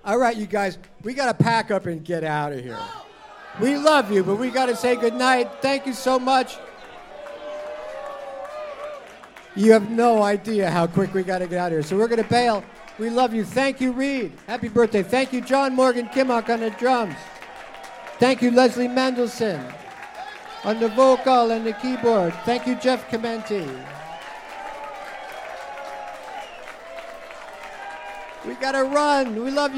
All right, you guys, we got to pack up and get out of here. We love you, but we got to say goodnight. Thank you so much. You have no idea how quick we got to get out of here. So we're going to bail. We love you. Thank you, Reed. Happy birthday. Thank you, John Morgan Kimmock on the drums. Thank you, Leslie Mendelson on the vocal and the keyboard. Thank you, Jeff Chimenti. We got to run. We love you.